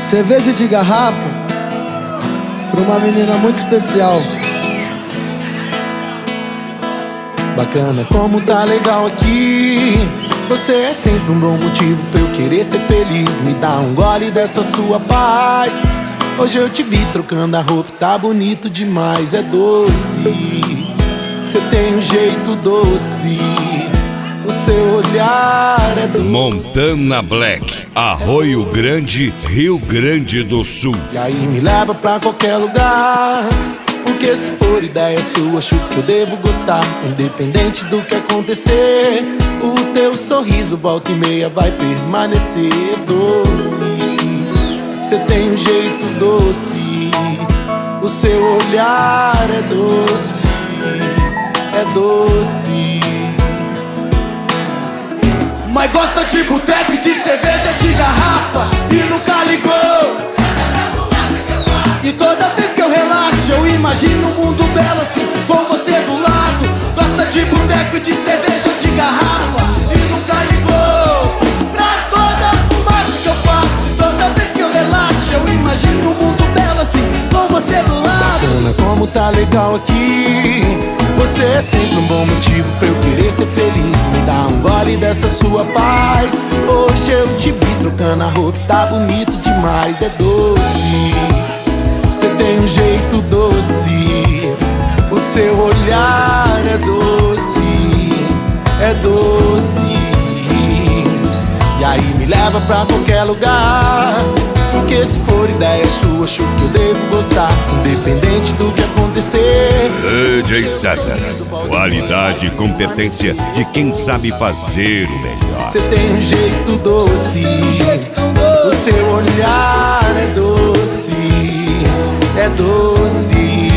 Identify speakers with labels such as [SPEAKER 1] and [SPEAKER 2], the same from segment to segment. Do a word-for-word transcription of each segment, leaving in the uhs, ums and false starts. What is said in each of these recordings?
[SPEAKER 1] Cerveja de garrafa pra uma menina muito especial.
[SPEAKER 2] Bacana como tá legal aqui. Você é sempre um bom motivo pra eu querer ser feliz. Me dá um gole dessa sua paz. Hoje eu te vi trocando a roupa, tá bonito demais. É doce, você tem um jeito doce. O seu olhar é doce.
[SPEAKER 3] Montana Black, Arroio Grande, Rio Grande do Sul.
[SPEAKER 2] E aí me leva pra qualquer lugar, porque se for ideia sua, acho que eu devo gostar. Independente do que acontecer, o teu sorriso volta e meia vai permanecer doce. Você tem um jeito doce, o seu olhar é doce, é doce.
[SPEAKER 1] Mas gosta de boteco e de cerveja de garrafa e nunca ligou. E toda vez que eu relaxo eu imagino um mundo belo assim, com você do lado. Gosta de boteco e de cerveja de garrafa e nunca ligou pra toda a fumaça que eu faço. E toda vez que eu relaxo eu imagino um mundo belo assim, com você do lado.
[SPEAKER 2] Bacana como tá legal aqui. Você é sempre um bom motivo pra eu querer ser feliz. Me dá um gole dessa sua paz. Hoje eu te vi trocando a roupa, tá bonito demais. É doce, você tem um jeito doce. O seu olhar é doce, é doce. E aí me leva pra qualquer lugar, porque se for ideia sua, acho que eu devo gostar. Independente do que acontecer.
[SPEAKER 3] D J César, qualidade e competência de quem sabe fazer o melhor.
[SPEAKER 2] Você tem um jeito doce, o seu olhar é doce, é doce.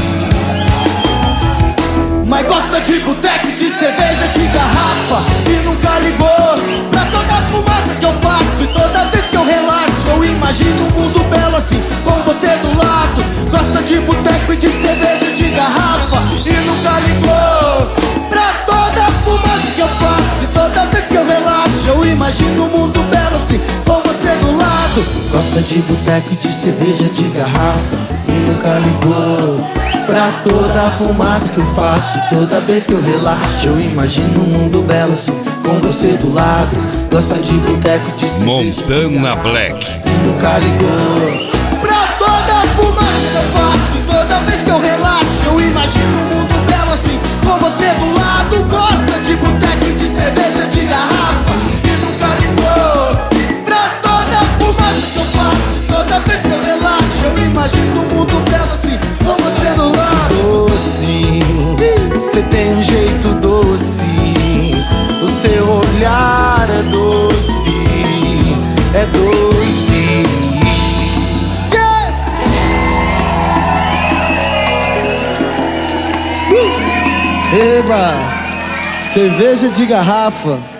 [SPEAKER 1] Mas gosta de boteco e de cerveja de garrafa e nunca ligou pra toda a fumaça que eu faço. E toda vez que eu relaxo eu imagino um mundo belo assim, com você do lado. Gosta de boteco e de cerveja de garrafa e nunca ligou pra toda a fumaça que eu faço. E toda vez que eu relaxo eu imagino um mundo belo assim, com você do lado. Gosta de boteco e de cerveja de garrafa e nunca ligou pra toda a fumaça que eu faço. E toda vez que eu relaxo eu imagino um mundo belo assim, com você do lado. Gosta de boteco de cerveja
[SPEAKER 3] Montana Black
[SPEAKER 1] e nunca ligou pra toda a fumaça que eu faço. E toda vez que eu relaxo eu imagino um mundo belo assim, com você do lado. Gosta de boteco e de cerveja de garrafa e nunca ligou pra toda a fumaça que eu faço. E toda vez que eu relaxo eu imagino um mundo belo assim, com você do lado.
[SPEAKER 2] Doce, você tem um jeito doce. O seu olhar é doce, é doce.
[SPEAKER 1] Yeah! Uh! Eba! Cerveja de garrafa